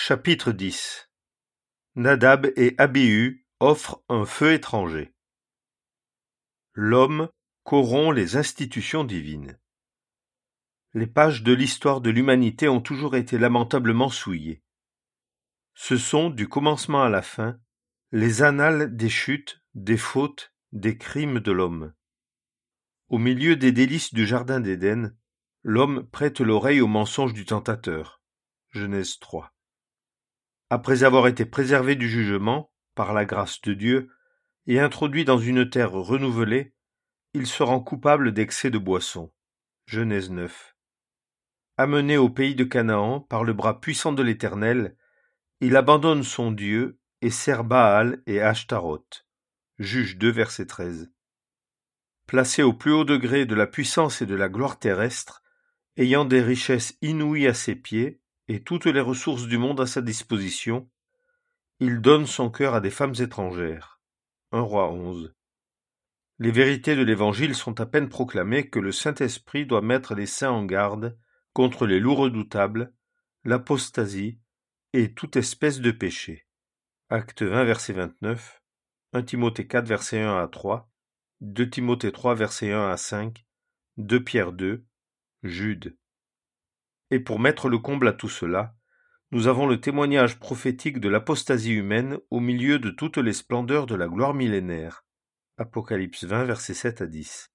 Chapitre 10. Nadab et Abihu offrent un feu étranger. L'homme corrompt les institutions divines. Les pages de l'histoire de l'humanité ont toujours été lamentablement souillées. Ce sont, du commencement à la fin, les annales des chutes, des fautes, des crimes de l'homme. Au milieu des délices du jardin d'Éden, l'homme prête l'oreille aux mensonges du tentateur. Genèse 3. Après avoir été préservé du jugement, par la grâce de Dieu, et introduit dans une terre renouvelée, il se rend coupable d'excès de boisson. Genèse 9. Amené au pays de Canaan par le bras puissant de l'Éternel, il abandonne son Dieu et sert Baal et Ashtaroth. Juge 2, verset 13. Placé au plus haut degré de la puissance et de la gloire terrestre, ayant des richesses inouïes à ses pieds et toutes les ressources du monde à sa disposition, il donne son cœur à des femmes étrangères. 1 Roi 11. Les vérités de l'Évangile sont à peine proclamées que le Saint-Esprit doit mettre les saints en garde contre les loups redoutables, l'apostasie et toute espèce de péché. Acte 20, verset 29, 1 Timothée 4, verset 1 à 3, 2 Timothée 3, verset 1 à 5, 2 Pierre 2, Jude. Et pour mettre le comble à tout cela, nous avons le témoignage prophétique de l'apostasie humaine au milieu de toutes les splendeurs de la gloire millénaire. Apocalypse 20, versets 7 à 10.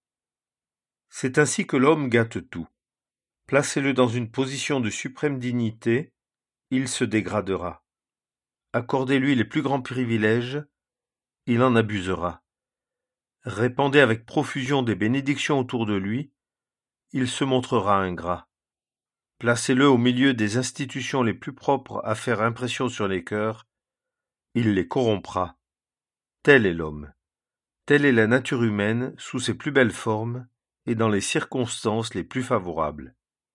C'est ainsi que l'homme gâte tout. Placez-le dans une position de suprême dignité, il se dégradera. Accordez-lui les plus grands privilèges, il en abusera. Répandez avec profusion des bénédictions autour de lui, il se montrera ingrat. Placez-le au milieu des institutions les plus propres à faire impression sur les cœurs, il les corrompra. Tel est l'homme. Telle est la nature humaine sous ses plus belles formes et dans les circonstances les plus favorables.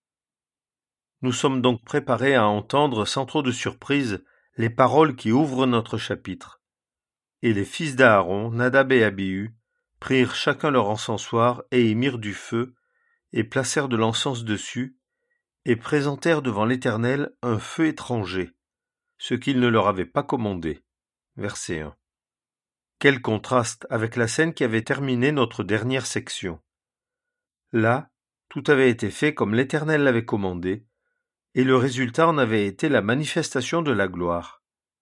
Nous sommes donc préparés à entendre sans trop de surprise les paroles qui ouvrent notre chapitre. Et les fils d'Aaron, Nadab et Abihu, prirent chacun leur encensoir et y mirent du feu, et placèrent de l'encens dessus, et présentèrent devant l'Éternel un feu étranger, ce qu'il ne leur avait pas commandé. Verset 1. Quel contraste avec la scène qui avait terminé notre dernière section. Là, tout avait été fait comme l'Éternel l'avait commandé, et le résultat en avait été la manifestation de la gloire.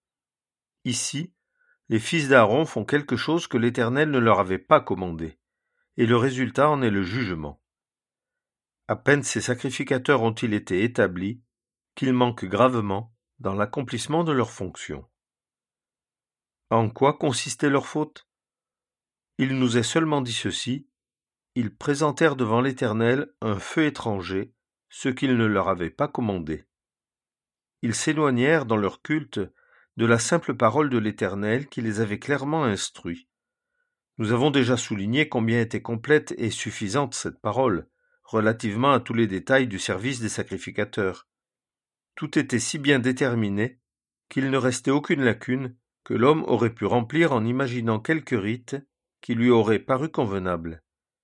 Ici, les fils d'Aaron font quelque chose que l'Éternel ne leur avait pas commandé, et le résultat en est le jugement. À peine ces sacrificateurs ont-ils été établis, qu'ils manquent gravement dans l'accomplissement de leurs fonctions. En quoi consistait leur faute ? Il nous est seulement dit ceci, ils présentèrent devant l'Éternel un feu étranger, ce qu'il ne leur avait pas commandé. Ils s'éloignèrent dans leur culte de la simple parole de l'Éternel qui les avait clairement instruits. Nous avons déjà souligné combien était complète et suffisante cette parole, relativement à tous les détails du service des sacrificateurs. Tout était si bien déterminé qu'il ne restait aucune lacune que l'homme aurait pu remplir en imaginant quelques rites qui lui auraient paru convenables.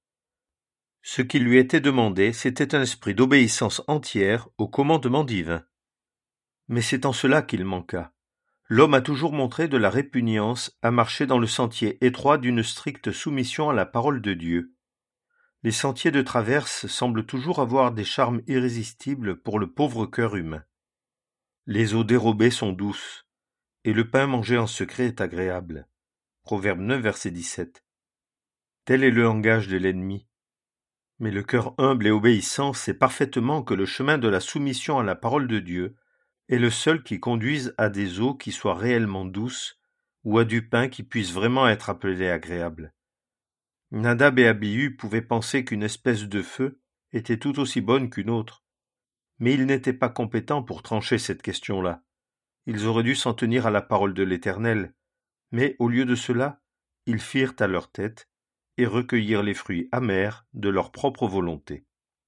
Ce qui lui était demandé, c'était un esprit d'obéissance entière au commandement divin. Mais c'est en cela qu'il manqua. L'homme a toujours montré de la répugnance à marcher dans le sentier étroit d'une stricte soumission à la parole de Dieu. Les sentiers de traverse semblent toujours avoir des charmes irrésistibles pour le pauvre cœur humain. Les eaux dérobées sont douces, et le pain mangé en secret est agréable. Proverbe 9, verset 17. Tel est le langage de l'ennemi. Mais le cœur humble et obéissant sait parfaitement que le chemin de la soumission à la parole de Dieu est le seul qui conduise à des eaux qui soient réellement douces ou à du pain qui puisse vraiment être appelé agréable. Nadab et Abihu pouvaient penser qu'une espèce de feu était tout aussi bonne qu'une autre, mais ils n'étaient pas compétents pour trancher cette question-là. Ils auraient dû s'en tenir à la parole de l'Éternel, mais au lieu de cela, ils firent à leur tête et recueillirent les fruits amers de leur propre volonté.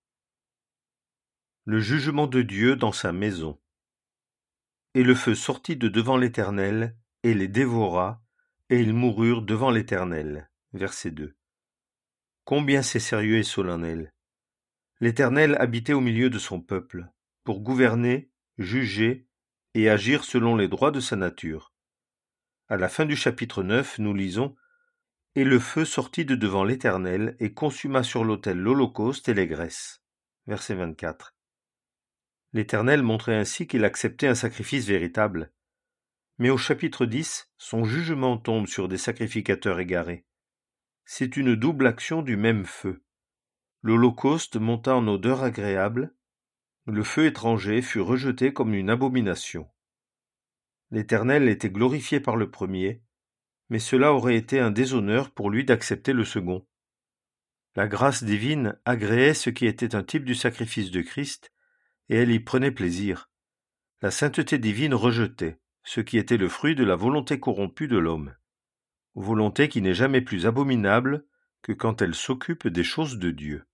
Le jugement de Dieu dans sa maison. Et le feu sortit de devant l'Éternel, et les dévora, et ils moururent devant l'Éternel. Verset 2. Combien c'est sérieux et solennel. L'Éternel habitait au milieu de son peuple, pour gouverner, juger et agir selon les droits de sa nature. À la fin du chapitre 9, nous lisons « Et le feu sortit de devant l'Éternel et consuma sur l'autel l'holocauste et les graisses. » Verset 24. L'Éternel montrait ainsi qu'il acceptait un sacrifice véritable. Mais au chapitre 10, son jugement tombe sur des sacrificateurs égarés. C'est une double action du même feu. L'holocauste monta en odeur agréable, le feu étranger fut rejeté comme une abomination. L'Éternel était glorifié par le premier, mais cela aurait été un déshonneur pour lui d'accepter le second. La grâce divine agréait ce qui était un type du sacrifice de Christ, et elle y prenait plaisir. La sainteté divine rejetait ce qui était le fruit de la volonté corrompue de l'homme, volonté qui n'est jamais plus abominable que quand elle s'occupe des choses de Dieu.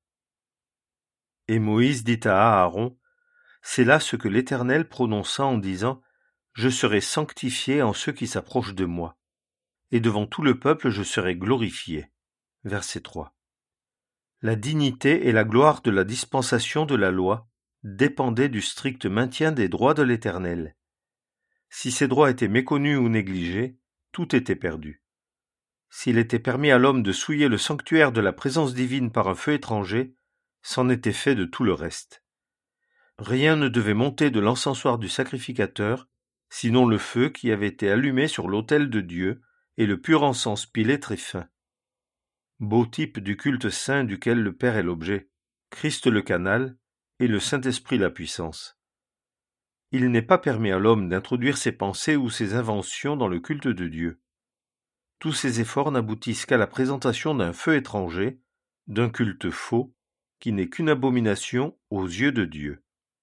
Et Moïse dit à Aaron, « C'est là ce que l'Éternel prononça en disant, « Je serai sanctifié en ceux qui s'approchent de moi, et devant tout le peuple je serai glorifié. » Verset 3. La dignité et la gloire de la dispensation de la loi dépendaient du strict maintien des droits de l'Éternel. Si ces droits étaient méconnus ou négligés, tout était perdu. S'il était permis à l'homme de souiller le sanctuaire de la présence divine par un feu étranger, c'en était fait de tout le reste. Rien ne devait monter de l'encensoir du sacrificateur, sinon le feu qui avait été allumé sur l'autel de Dieu et le pur encens pilé très fin. Beau type du culte saint duquel le Père est l'objet, Christ le canal et le Saint-Esprit la puissance. Il n'est pas permis à l'homme d'introduire ses pensées ou ses inventions dans le culte de Dieu. Tous ces efforts n'aboutissent qu'à la présentation d'un feu étranger, d'un culte faux, qui n'est qu'une abomination aux yeux de Dieu.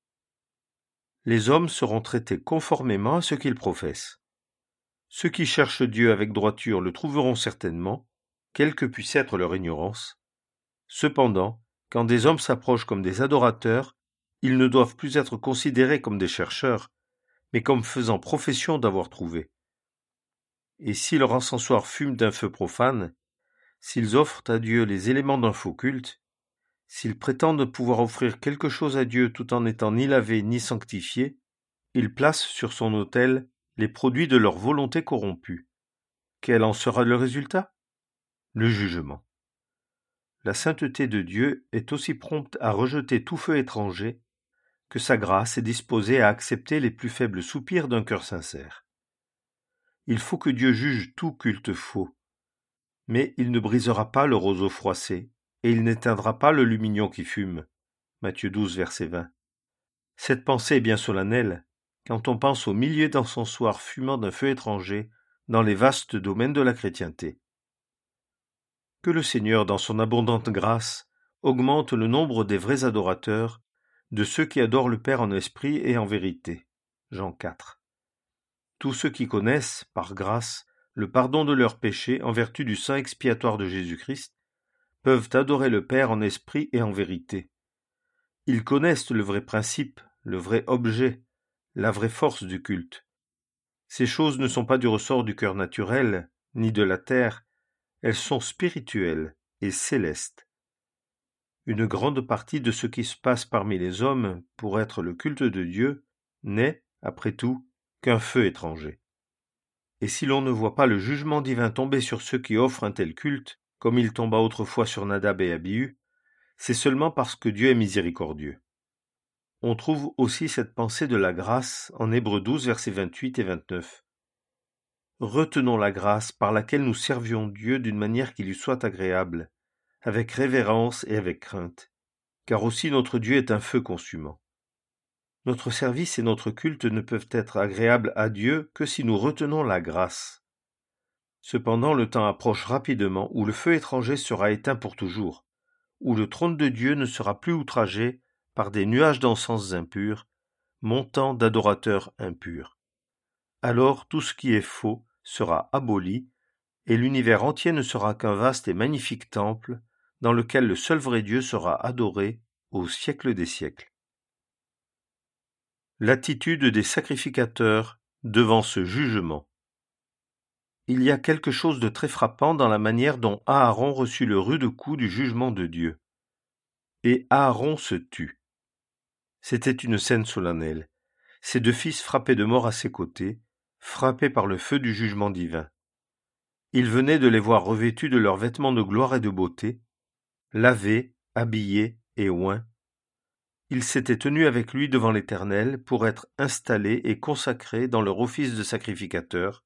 Les hommes seront traités conformément à ce qu'ils professent. Ceux qui cherchent Dieu avec droiture le trouveront certainement, quelle que puisse être leur ignorance. Cependant, quand des hommes s'approchent comme des adorateurs, ils ne doivent plus être considérés comme des chercheurs, mais comme faisant profession d'avoir trouvé. Et si leur encensoir fume d'un feu profane, s'ils offrent à Dieu les éléments d'un faux culte, s'ils prétendent pouvoir offrir quelque chose à Dieu tout en n'étant ni lavés ni sanctifiés, ils placent sur son autel les produits de leur volonté corrompue. Quel en sera le résultat? Le jugement. La sainteté de Dieu est aussi prompte à rejeter tout feu étranger que sa grâce est disposée à accepter les plus faibles soupirs d'un cœur sincère. Il faut que Dieu juge tout culte faux, mais il ne brisera pas le roseau froissé, et il n'éteindra pas le lumignon qui fume. Matthieu 12, verset 20. Cette pensée est bien solennelle, quand on pense au millier d'encensoirs fumant d'un feu étranger dans les vastes domaines de la chrétienté. Que le Seigneur, dans son abondante grâce, augmente le nombre des vrais adorateurs, de ceux qui adorent le Père en esprit et en vérité. Jean 4. Tous ceux qui connaissent, par grâce, le pardon de leurs péchés en vertu du sang expiatoire de Jésus-Christ, peuvent adorer le Père en esprit et en vérité. Ils connaissent le vrai principe, le vrai objet, la vraie force du culte. Ces choses ne sont pas du ressort du cœur naturel, ni de la terre, elles sont spirituelles et célestes. Une grande partie de ce qui se passe parmi les hommes pour être le culte de Dieu n'est, après tout, qu'un feu étranger. Et si l'on ne voit pas le jugement divin tomber sur ceux qui offrent un tel culte, comme il tomba autrefois sur Nadab et Abihu, c'est seulement parce que Dieu est miséricordieux. On trouve aussi cette pensée de la grâce en Hébreux 12, versets 28 et 29. Retenons la grâce par laquelle nous servions Dieu d'une manière qui lui soit agréable, avec révérence et avec crainte, car aussi notre Dieu est un feu consumant. Notre service et notre culte ne peuvent être agréables à Dieu que si nous retenons la grâce. Cependant, le temps approche rapidement où le feu étranger sera éteint pour toujours, où le trône de Dieu ne sera plus outragé par des nuages d'encens impurs, montant d'adorateurs impurs. Alors tout ce qui est faux sera aboli, et l'univers entier ne sera qu'un vaste et magnifique temple, dans lequel le seul vrai Dieu sera adoré au siècle des siècles. L'attitude des sacrificateurs devant ce jugement. Il y a quelque chose de très frappant dans la manière dont Aaron reçut le rude coup du jugement de Dieu. Et Aaron se tut. C'était une scène solennelle. ses 2 fils frappaient de mort à ses côtés, frappés par le feu du jugement divin. Il venait de les voir revêtus de leurs vêtements de gloire et de beauté, lavés, habillés et oints. Ils s'étaient tenus avec lui devant l'Éternel pour être installés et consacrés dans leur office de sacrificateurs.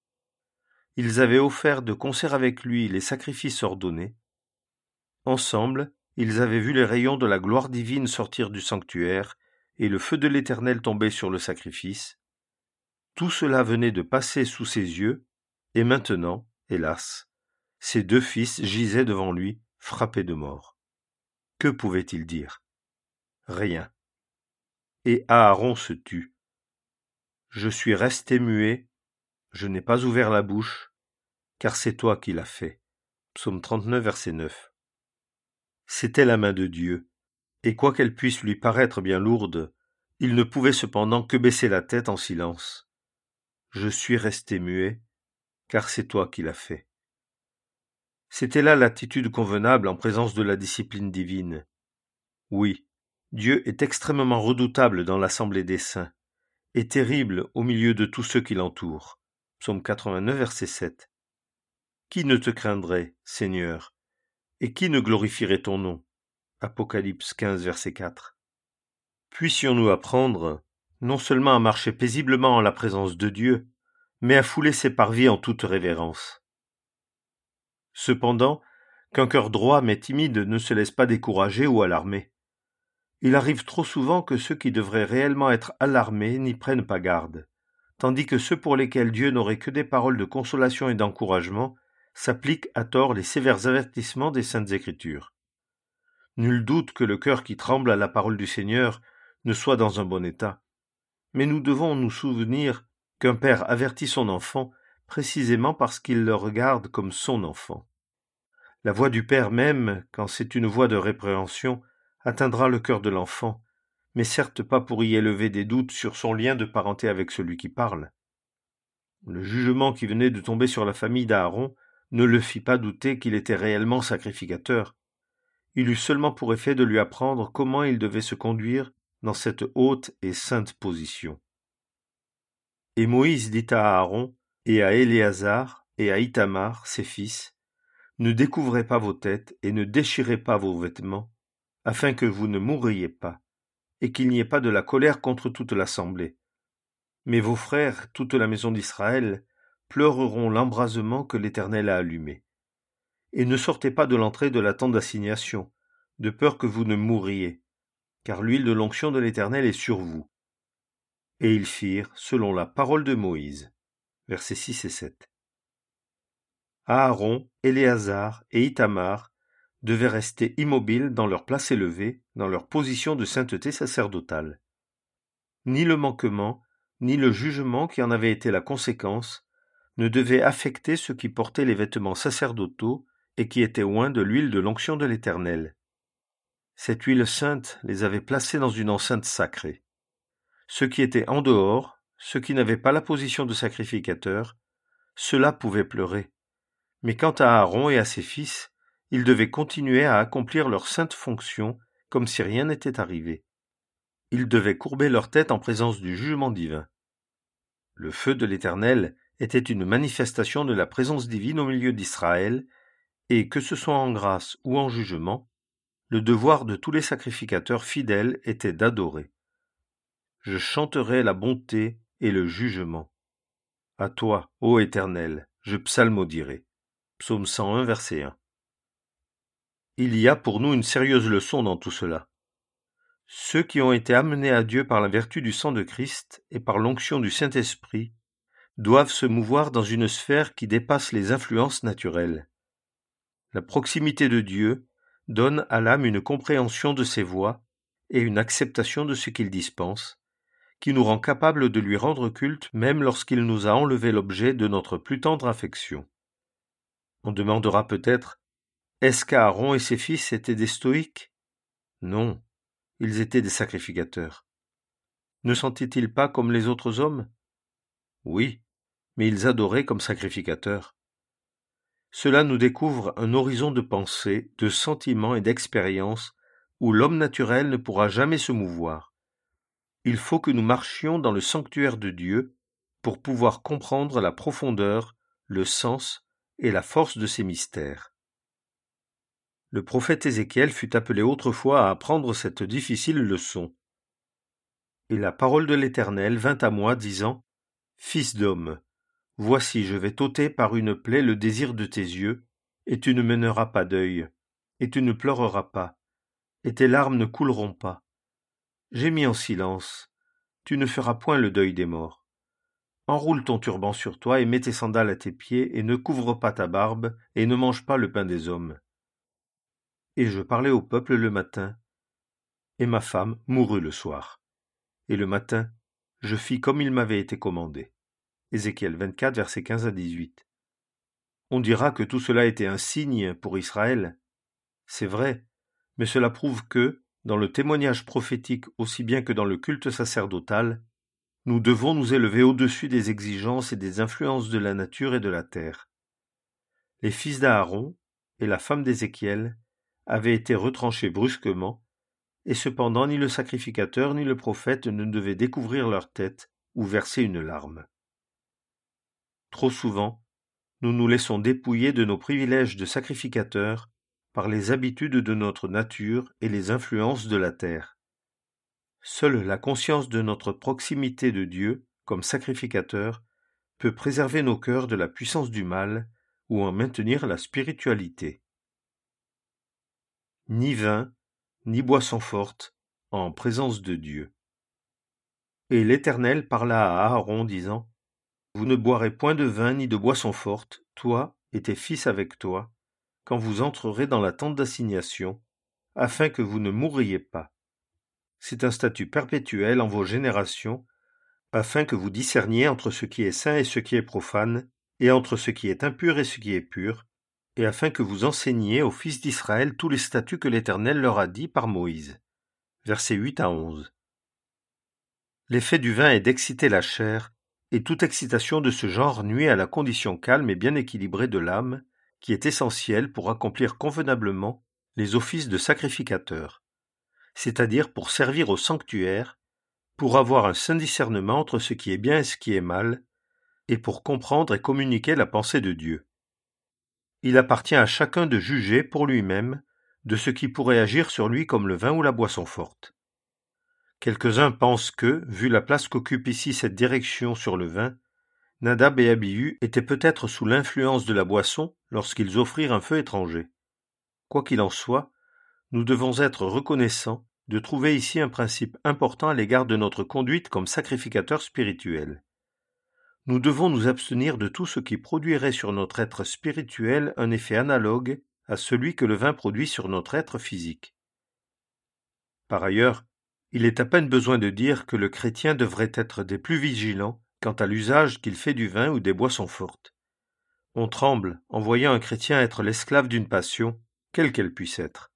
Ils avaient offert de concert avec lui les sacrifices ordonnés. Ensemble, ils avaient vu les rayons de la gloire divine sortir du sanctuaire et le feu de l'Éternel tomber sur le sacrifice. Tout cela venait de passer sous ses yeux, et maintenant, hélas, ses 2 fils gisaient devant lui, frappés de mort. Que pouvait-il dire? Rien. Et Aaron se tut. Je suis resté muet, je n'ai pas ouvert la bouche, car c'est toi qui l'as fait. Psaume 39, verset 9. C'était la main de Dieu, et quoiqu'elle puisse lui paraître bien lourde, il ne pouvait cependant que baisser la tête en silence. Je suis resté muet, car c'est toi qui l'as fait. C'était là l'attitude convenable en présence de la discipline divine. Oui, Dieu est extrêmement redoutable dans l'assemblée des saints, et terrible au milieu de tous ceux qui l'entourent. Psaume 89, verset 7. Qui ne te craindrait, Seigneur, et qui ne glorifierait ton nom? Apocalypse 15, verset 4. Puissions-nous apprendre, non seulement à marcher paisiblement en la présence de Dieu, mais à fouler ses parvis en toute révérence. Cependant, qu'un cœur droit mais timide ne se laisse pas décourager ou alarmer. Il arrive trop souvent que ceux qui devraient réellement être alarmés n'y prennent pas garde, tandis que ceux pour lesquels Dieu n'aurait que des paroles de consolation et d'encouragement s'appliquent à tort les sévères avertissements des Saintes Écritures. Nul doute que le cœur qui tremble à la parole du Seigneur ne soit dans un bon état, mais nous devons nous souvenir qu'un père avertit son enfant précisément parce qu'il le regarde comme son enfant. La voix du père même, quand c'est une voix de répréhension, atteindra le cœur de l'enfant, mais certes pas pour y élever des doutes sur son lien de parenté avec celui qui parle. Le jugement qui venait de tomber sur la famille d'Aaron ne le fit pas douter qu'il était réellement sacrificateur. Il eut seulement pour effet de lui apprendre comment il devait se conduire dans cette haute et sainte position. Et Moïse dit à Aaron, et à Éléazar, et à Ithamar, ses fils, ne découvrez pas vos têtes, et ne déchirez pas vos vêtements, afin que vous ne mouriez pas, et qu'il n'y ait pas de la colère contre toute l'assemblée. Mais vos frères, toute la maison d'Israël, pleureront l'embrasement que l'Éternel a allumé. Et ne sortez pas de l'entrée de la tente d'assignation, de peur que vous ne mouriez, car l'huile de l'onction de l'Éternel est sur vous. Et ils firent selon la parole de Moïse. Versets 6 et 7. Aaron, Éléazar et Ithamar devaient rester immobiles dans leur place élevée, dans leur position de sainteté sacerdotale. Ni le manquement, ni le jugement qui en avait été la conséquence ne devaient affecter ceux qui portaient les vêtements sacerdotaux et qui étaient oints de l'huile de l'onction de l'Éternel. Cette huile sainte les avait placés dans une enceinte sacrée. Ceux qui étaient en dehors, ceux qui n'avaient pas la position de sacrificateur, ceux-là pouvaient pleurer. Mais quant à Aaron et à ses fils, ils devaient continuer à accomplir leur sainte fonction comme si rien n'était arrivé. Ils devaient courber leur tête en présence du jugement divin. Le feu de l'Éternel était une manifestation de la présence divine au milieu d'Israël, et que ce soit en grâce ou en jugement, le devoir de tous les sacrificateurs fidèles était d'adorer. Je chanterai la bonté et le jugement. À toi, ô Éternel, je psalmodierai. Psaume 101, verset 1. Il y a pour nous une sérieuse leçon dans tout cela. Ceux qui ont été amenés à Dieu par la vertu du sang de Christ et par l'onction du Saint-Esprit doivent se mouvoir dans une sphère qui dépasse les influences naturelles. La proximité de Dieu donne à l'âme une compréhension de ses voies et une acceptation de ce qu'il dispense, qui nous rend capables de lui rendre culte même lorsqu'il nous a enlevé l'objet de notre plus tendre affection. On demandera peut-être, est-ce qu'Aaron et ses fils étaient des stoïques? Non, ils étaient des sacrificateurs. Ne sentaient-ils pas comme les autres hommes? Oui, mais ils adoraient comme sacrificateurs. Cela nous découvre un horizon de pensée, de sentiments et d'expériences où l'homme naturel ne pourra jamais se mouvoir. il faut que nous marchions dans le sanctuaire de Dieu pour pouvoir comprendre la profondeur, le sens et la force de ces mystères. Le prophète Ézéchiel fut appelé autrefois à apprendre cette difficile leçon. Et la parole de l'Éternel vint à moi, disant : Fils d'homme, voici, je vais t'ôter par une plaie le désir de tes yeux, et tu ne mèneras pas deuil, et tu ne pleureras pas, et tes larmes ne couleront pas. Gémis en silence, tu ne feras point le deuil des morts. Enroule ton turban sur toi et mets tes sandales à tes pieds, et ne couvre pas ta barbe, et ne mange pas le pain des hommes. Et je parlais au peuple le matin, et ma femme mourut le soir. Et le matin, je fis comme il m'avait été commandé. Ézéchiel 24, versets 15 à 18. On dira que tout cela était un signe pour Israël. C'est vrai, mais cela prouve que, dans le témoignage prophétique aussi bien que dans le culte sacerdotal, nous devons nous élever au-dessus des exigences et des influences de la nature et de la terre. Les fils d'Aaron et la femme d'Ézéchiel avaient été retranchés brusquement, et cependant ni le sacrificateur ni le prophète ne devaient découvrir leur tête ou verser une larme. Trop souvent, nous nous laissons dépouiller de nos privilèges de sacrificateurs par les habitudes de notre nature et les influences de la terre. Seule la conscience de notre proximité de Dieu, comme sacrificateur, peut préserver nos cœurs de la puissance du mal ou en maintenir la spiritualité. Ni vin, ni boisson forte, en présence de Dieu. Et l'Éternel parla à Aaron, disant : Vous ne boirez point de vin ni de boisson forte, toi et tes fils avec toi, quand vous entrerez dans la tente d'assignation, afin que vous ne mourriez pas. C'est un statut perpétuel en vos générations, afin que vous discerniez entre ce qui est saint et ce qui est profane, et entre ce qui est impur et ce qui est pur, et afin que vous enseigniez aux fils d'Israël tous les statuts que l'Éternel leur a dit par Moïse. Versets 8 à 11. L'effet du vin est d'exciter la chair, et toute excitation de ce genre nuit à la condition calme et bien équilibrée de l'âme, qui est essentielle pour accomplir convenablement les offices de sacrificateur, c'est-à-dire pour servir au sanctuaire, pour avoir un saint discernement entre ce qui est bien et ce qui est mal, et pour comprendre et communiquer la pensée de Dieu. Il appartient à chacun de juger pour lui-même de ce qui pourrait agir sur lui comme le vin ou la boisson forte. Quelques-uns pensent que, vu la place qu'occupe ici cette direction sur le vin, Nadab et Abihu étaient peut-être sous l'influence de la boisson lorsqu'ils offrirent un feu étranger. Quoi qu'il en soit, nous devons être reconnaissants de trouver ici un principe important à l'égard de notre conduite comme sacrificateurs spirituels. Nous devons nous abstenir de tout ce qui produirait sur notre être spirituel un effet analogue à celui que le vin produit sur notre être physique. Par ailleurs, il est à peine besoin de dire que le chrétien devrait être des plus vigilants quant à l'usage qu'il fait du vin ou des boissons fortes. On tremble en voyant un chrétien être l'esclave d'une passion, quelle qu'elle puisse être.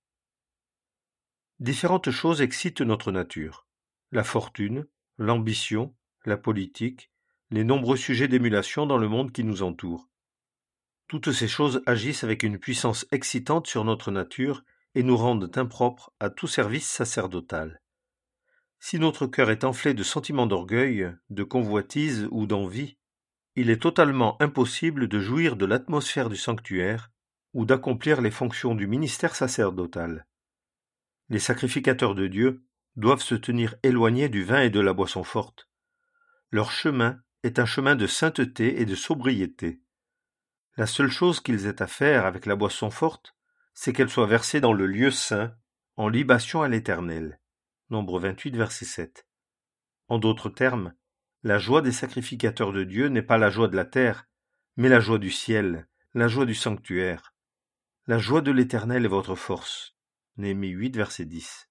Différentes choses excitent notre nature. La fortune, l'ambition, la politique, les nombreux sujets d'émulation dans le monde qui nous entoure. Toutes ces choses agissent avec une puissance excitante sur notre nature et nous rendent impropres à tout service sacerdotal. Si notre cœur est enflé de sentiments d'orgueil, de convoitise ou d'envie, il est totalement impossible de jouir de l'atmosphère du sanctuaire ou d'accomplir les fonctions du ministère sacerdotal. Les sacrificateurs de Dieu doivent se tenir éloignés du vin et de la boisson forte. Leur chemin est un chemin de sainteté et de sobriété. La seule chose qu'ils aient à faire avec la boisson forte, c'est qu'elle soit versée dans le lieu saint, en libation à l'Éternel. Nombre 28, verset 7. En d'autres termes, la joie des sacrificateurs de Dieu n'est pas la joie de la terre, mais la joie du ciel, la joie du sanctuaire. La joie de l'Éternel est votre force. Néhémie 8, verset 10.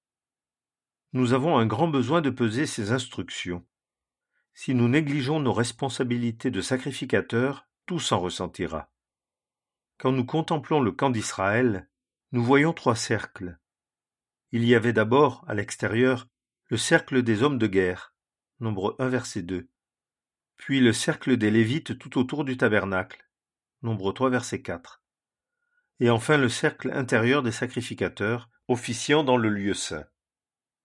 Nous avons un grand besoin de peser ces instructions. Si nous négligeons nos responsabilités de sacrificateurs, tout s'en ressentira. Quand nous contemplons le camp d'Israël, nous voyons 3 cercles. Il y avait d'abord, à l'extérieur, le cercle des hommes de guerre, Nombre 1, verset 2. Puis le cercle des Lévites tout autour du tabernacle, Nombre 3, verset 4. Et enfin le cercle intérieur des sacrificateurs, officiant dans le lieu saint.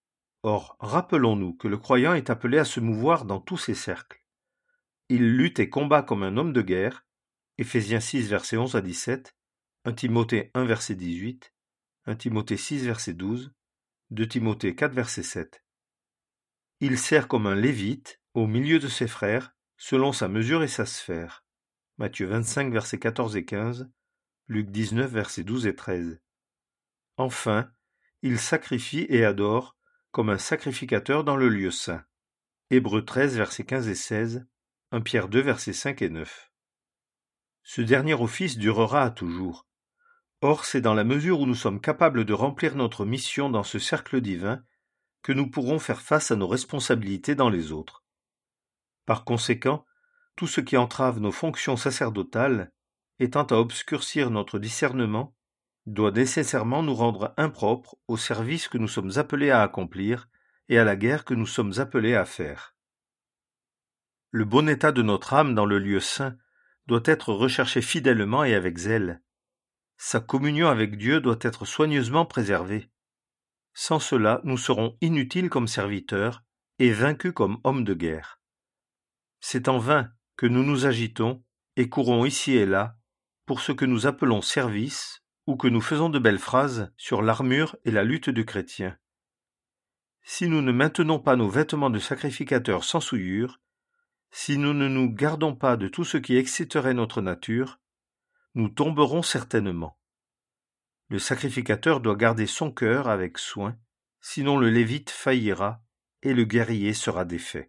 Or, rappelons-nous que le croyant est appelé à se mouvoir dans tous ces cercles. Il lutte et combat comme un homme de guerre, Éphésiens 6, versets 11 à 17, 1 Timothée 1, verset 18, 1 Timothée 6, verset 12, 2 Timothée 4, verset 7. Il sert comme un lévite au milieu de ses frères, selon sa mesure et sa sphère. Matthieu 25, versets 14 et 15, Luc 19, versets 12 et 13. Enfin, il sacrifie et adore comme un sacrificateur dans le lieu saint. Hébreux 13, versets 15 et 16, 1 Pierre 2, versets 5 et 9. Ce dernier office durera à toujours. Or, c'est dans la mesure où nous sommes capables de remplir notre mission dans ce cercle divin que nous pourrons faire face à nos responsabilités dans les autres. Par conséquent, tout ce qui entrave nos fonctions sacerdotales, étant à obscurcir notre discernement, doit nécessairement nous rendre impropres au service que nous sommes appelés à accomplir et à la guerre que nous sommes appelés à faire. Le bon état de notre âme dans le lieu saint doit être recherché fidèlement et avec zèle. Sa communion avec Dieu doit être soigneusement préservée. Sans cela, nous serons inutiles comme serviteurs et vaincus comme hommes de guerre. C'est en vain que nous nous agitons et courons ici et là pour ce que nous appelons service ou que nous faisons de belles phrases sur l'armure et la lutte du chrétien. Si nous ne maintenons pas nos vêtements de sacrificateurs sans souillure, si nous ne nous gardons pas de tout ce qui exciterait notre nature, nous tomberons certainement. Le sacrificateur doit garder son cœur avec soin, sinon le lévite faillira et le guerrier sera défait.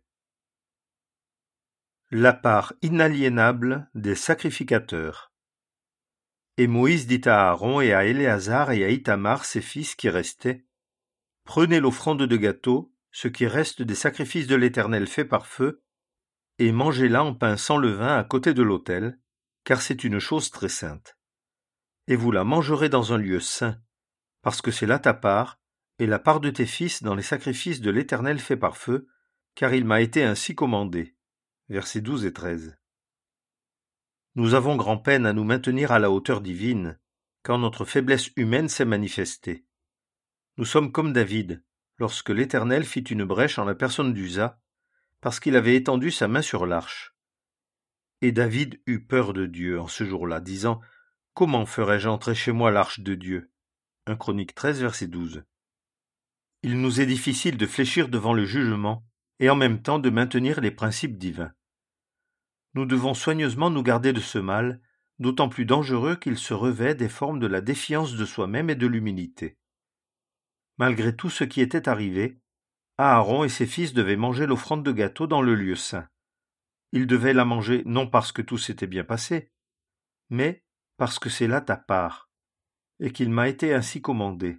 La part inaliénable des sacrificateurs. Et Moïse dit à Aaron et à Éléazar et à Ithamar, ses fils qui restaient, « Prenez l'offrande de gâteau, ce qui reste des sacrifices de l'Éternel faits par feu, et mangez-la en pain sans levain à côté de l'autel, car c'est une chose très sainte. Et vous la mangerez dans un lieu saint, parce que c'est là ta part, et la part de tes fils dans les sacrifices de l'Éternel faits par feu, car il m'a été ainsi commandé. » Versets 12 et 13. Nous avons grand-peine à nous maintenir à la hauteur divine, quand notre faiblesse humaine s'est manifestée. Nous sommes comme David, lorsque l'Éternel fit une brèche en la personne d'Uza, parce qu'il avait étendu sa main sur l'arche. Et David eut peur de Dieu en ce jour-là, disant « Comment ferais-je entrer chez moi l'arche de Dieu » 1 Chroniques 13, verset 12. Il nous est difficile de fléchir devant le jugement et en même temps de maintenir les principes divins. Nous devons soigneusement nous garder de ce mal, d'autant plus dangereux qu'il se revêt des formes de la défiance de soi-même et de l'humilité. Malgré tout ce qui était arrivé, Aaron et ses fils devaient manger l'offrande de gâteau dans le lieu saint. Ils devaient la manger non parce que tout s'était bien passé, mais parce que c'est là ta part, et qu'il m'a été ainsi commandé.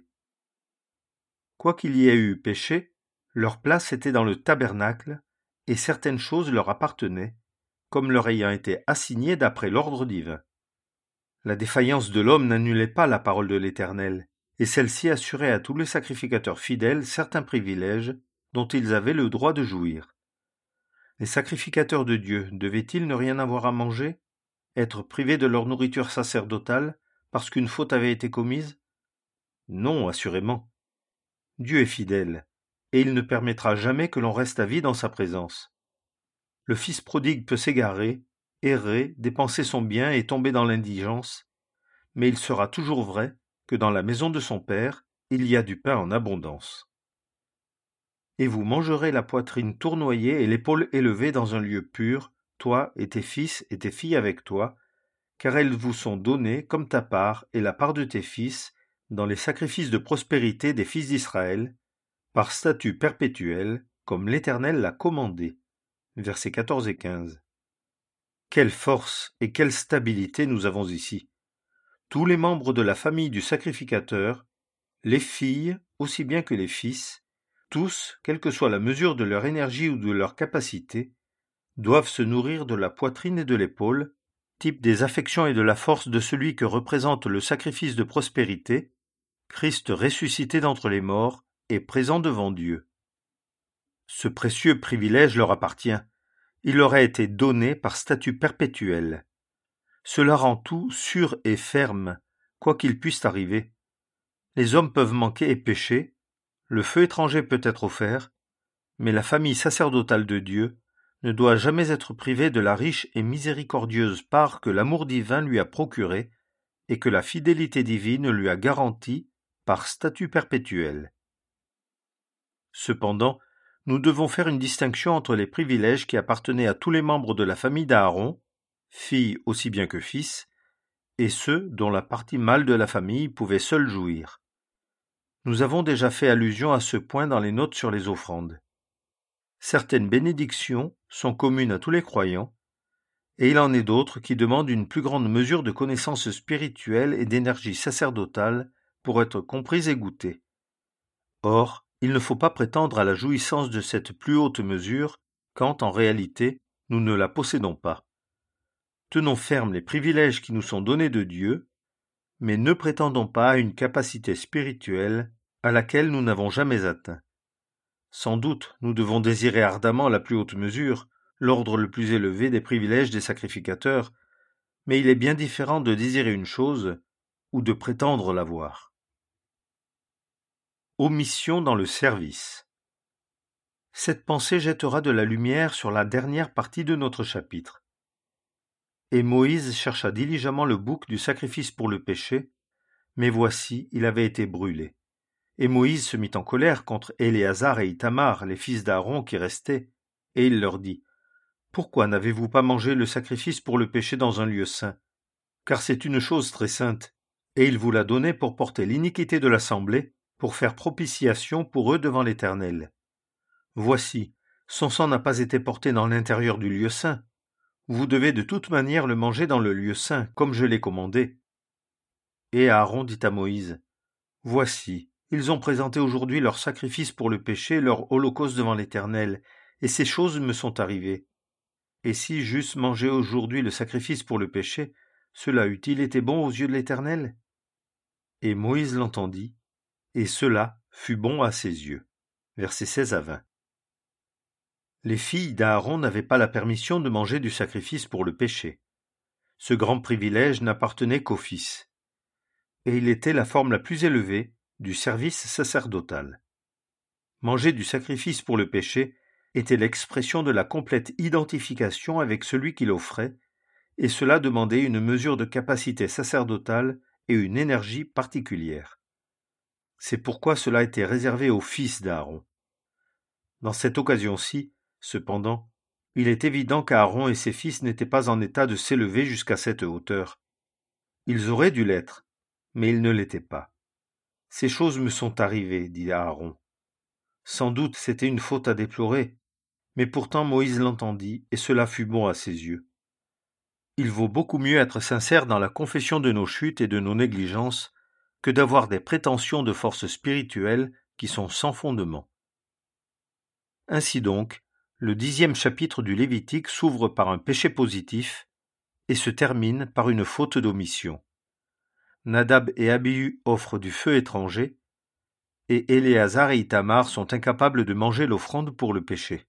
Quoi qu'il y ait eu péché, leur place était dans le tabernacle, et certaines choses leur appartenaient, comme leur ayant été assignées d'après l'ordre divin. La défaillance de l'homme n'annulait pas la parole de l'Éternel, et celle-ci assurait à tous les sacrificateurs fidèles certains privilèges dont ils avaient le droit de jouir. Les sacrificateurs de Dieu devaient-ils ne rien avoir à manger, être privés de leur nourriture sacerdotale parce qu'une faute avait été commise? Non, assurément. Dieu est fidèle, et il ne permettra jamais que l'on reste à vie dans sa présence. Le fils prodigue peut s'égarer, errer, dépenser son bien et tomber dans l'indigence, mais il sera toujours vrai que dans la maison de son père, il y a du pain en abondance. Et vous mangerez la poitrine tournoyée et l'épaule élevée dans un lieu pur, toi et tes fils et tes filles avec toi, car elles vous sont données comme ta part et la part de tes fils dans les sacrifices de prospérité des fils d'Israël, par statut perpétuel, comme l'Éternel l'a commandé. Versets 14 et 15. Quelle force et quelle stabilité nous avons ici. Tous les membres de la famille du sacrificateur, les filles aussi bien que les fils, tous, quelle que soit la mesure de leur énergie ou de leur capacité, doivent se nourrir de la poitrine et de l'épaule, type des affections et de la force de celui que représente le sacrifice de prospérité, Christ ressuscité d'entre les morts et présent devant Dieu. Ce précieux privilège leur appartient. Il leur a été donné par statut perpétuel. Cela rend tout sûr et ferme, quoi qu'il puisse arriver. Les hommes peuvent manquer et pécher, Le feu étranger peut être offert, mais la famille sacerdotale de Dieu ne doit jamais être privée de la riche et miséricordieuse part que l'amour divin lui a procurée et que la fidélité divine lui a garantie par statut perpétuel. Cependant, nous devons faire une distinction entre les privilèges qui appartenaient à tous les membres de la famille d'Aaron, filles aussi bien que fils, et ceux dont la partie mâle de la famille pouvait seule jouir. Nous avons déjà fait allusion à ce point dans les notes sur les offrandes. Certaines bénédictions sont communes à tous les croyants, et il en est d'autres qui demandent une plus grande mesure de connaissance spirituelle et d'énergie sacerdotale pour être comprises et goûtées. Or, il ne faut pas prétendre à la jouissance de cette plus haute mesure quand, en réalité, nous ne la possédons pas. Tenons ferme les privilèges qui nous sont donnés de Dieu, mais ne prétendons pas à une capacité spirituelle à laquelle nous n'avons jamais atteint. Sans doute, nous devons désirer ardemment la plus haute mesure, l'ordre le plus élevé des privilèges des sacrificateurs, mais il est bien différent de désirer une chose ou de prétendre l'avoir. Omission dans le service. Cette pensée jettera de la lumière sur la dernière partie de notre chapitre. Et Moïse chercha diligemment le bouc du sacrifice pour le péché, mais voici, il avait été brûlé. Et Moïse se mit en colère contre Éléazar et Ithamar, les fils d'Aaron qui restaient, et il leur dit : « Pourquoi n'avez-vous pas mangé le sacrifice pour le péché dans un lieu saint ? Car c'est une chose très sainte. Et il vous l'a donné pour porter l'iniquité de l'assemblée, pour faire propitiation pour eux devant l'Éternel. Voici, son sang n'a pas été porté dans l'intérieur du lieu saint. Vous devez de toute manière le manger dans le lieu saint, comme je l'ai commandé. » Et Aaron dit à Moïse : « Voici, ils ont présenté aujourd'hui leur sacrifice pour le péché, leur holocauste devant l'Éternel, et ces choses me sont arrivées. Et si j'eusse mangé aujourd'hui le sacrifice pour le péché, cela eût-il été bon aux yeux de l'Éternel ? Et Moïse l'entendit, et cela fut bon à ses yeux. » Versets 16 à 20. Les filles d'Aaron n'avaient pas la permission de manger du sacrifice pour le péché. Ce grand privilège n'appartenait qu'aux fils. Et il était la forme la plus élevée du service sacerdotal. Manger du sacrifice pour le péché était l'expression de la complète identification avec celui qui l'offrait, et cela demandait une mesure de capacité sacerdotale et une énergie particulière. C'est pourquoi cela était réservé aux fils d'Aaron. Dans cette occasion-ci, cependant, il est évident qu'Aaron et ses fils n'étaient pas en état de s'élever jusqu'à cette hauteur. Ils auraient dû l'être, mais ils ne l'étaient pas. « Ces choses me sont arrivées, dit Aaron. » Sans doute c'était une faute à déplorer, mais pourtant Moïse l'entendit, et cela fut bon à ses yeux. Il vaut beaucoup mieux être sincère dans la confession de nos chutes et de nos négligences que d'avoir des prétentions de force spirituelle qui sont sans fondement. Ainsi donc, le 10e chapitre du Lévitique s'ouvre par un péché positif et se termine par une faute d'omission. Nadab et Abihu offrent du feu étranger, et Éléazar et Ithamar sont incapables de manger l'offrande pour le péché.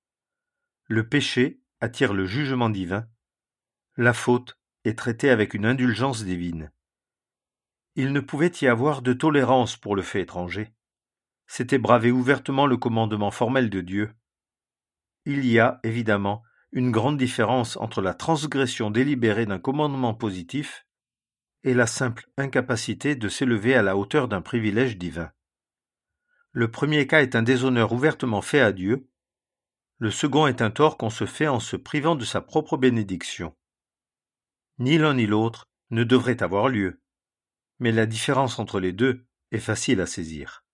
Le péché attire le jugement divin, la faute est traitée avec une indulgence divine. Il ne pouvait y avoir de tolérance pour le fait étranger. C'était braver ouvertement le commandement formel de Dieu. Il y a, évidemment, une grande différence entre la transgression délibérée d'un commandement positif et la simple incapacité de s'élever à la hauteur d'un privilège divin. Le premier cas est un déshonneur ouvertement fait à Dieu, le second est un tort qu'on se fait en se privant de sa propre bénédiction. Ni l'un ni l'autre ne devrait avoir lieu, mais la différence entre les deux est facile à saisir.